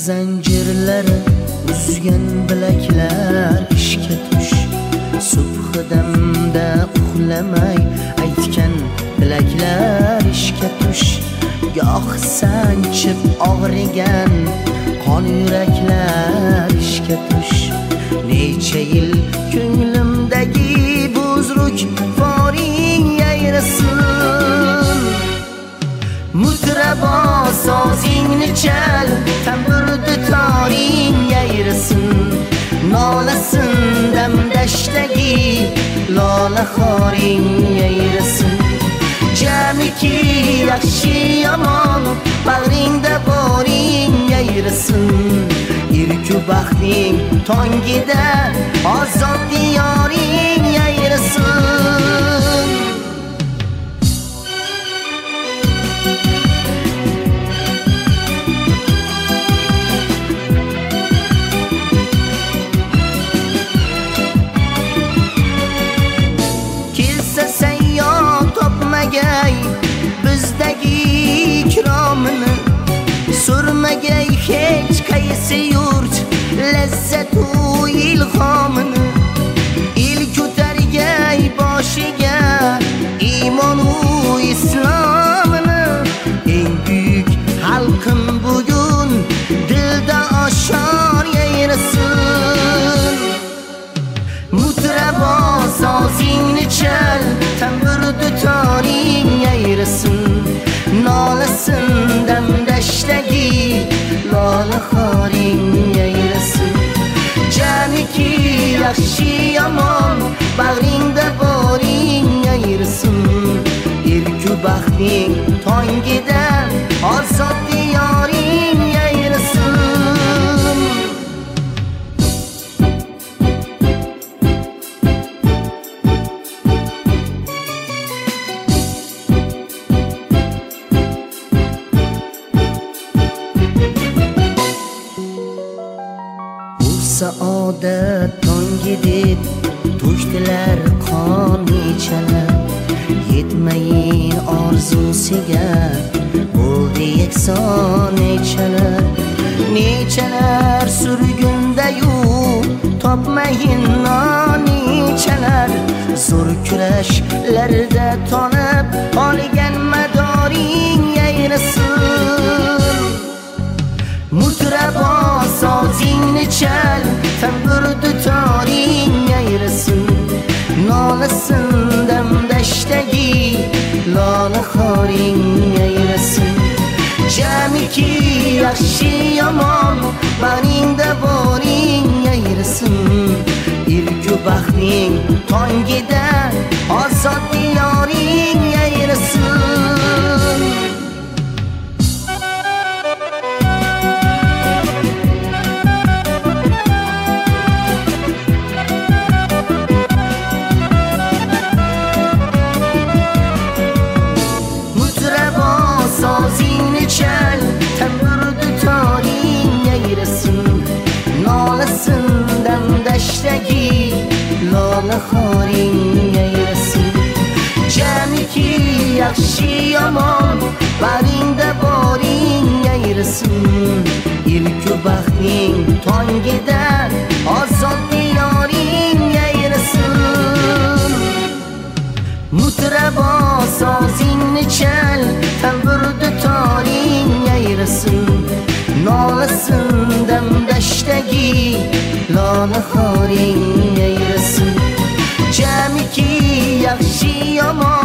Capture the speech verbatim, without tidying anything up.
zanjirlari uzgan bilaklar ishga tush. Subh damda uxlamay aytgan tilaklar ishga tush. Goh sanchib og'rigan qon yuraklar ishga tush. Necha yil ko'nglimdagi buzruk foring yayrasin. Mutrabo sozingni chal, tamburda toring yayrasin. Nolasin damdashdagi lola xoring yayrasin. Jamiki yaxshi yomon bag'ringda boring yayrasin. Irku baxting tongida ozod diyoring yayrasin. Bizdagi ikromini surmagay hech qaysi yurt lazzatu ilhomini. Il ko'targay boshiga iymonu islomini. Eng buyuk xalqim bugun dilda oshor yayrasin. Mutrabo sozingni chal, tamburda toring yayrasin. Nolasin damdashdagi lola xoring yayrasin. Jamiki yaxshi yomon bag'ringda boring yayrasin. Irku baxting tongida ozod diyoring yayrasin. Saodat tongi deb to'kdilar qon nechalar. Yetmayin orzusiga bo'ldi yakson nechalar. Nechalar surgundayu topmayin non nechalar. Zo'r kurashlarda tonib olgan madoring yayrasin. Mutrabo sozingni chal, tamburda toring yayrasin. Nolasin damdashdagi lola xoring yayrasin. Jamiki yaxshi yomon bag'ringda boring yayrasin. Irku baxting tongida ozod diyoring yayrasin. Sozingni chal, tamburda toring yayrasin. Nolasin damdashdagi lola xoring yayrasin. Jamiki yaxshi yomon bag'ringda boring yayrasin. Irku baxting tongida ozod diyoring yayrasin. Mutrabo sozingni chal, tamburda toring yayrasin. Nolasin damdashdagi lola xoring yayrasin. Jamiki yaxshi yomon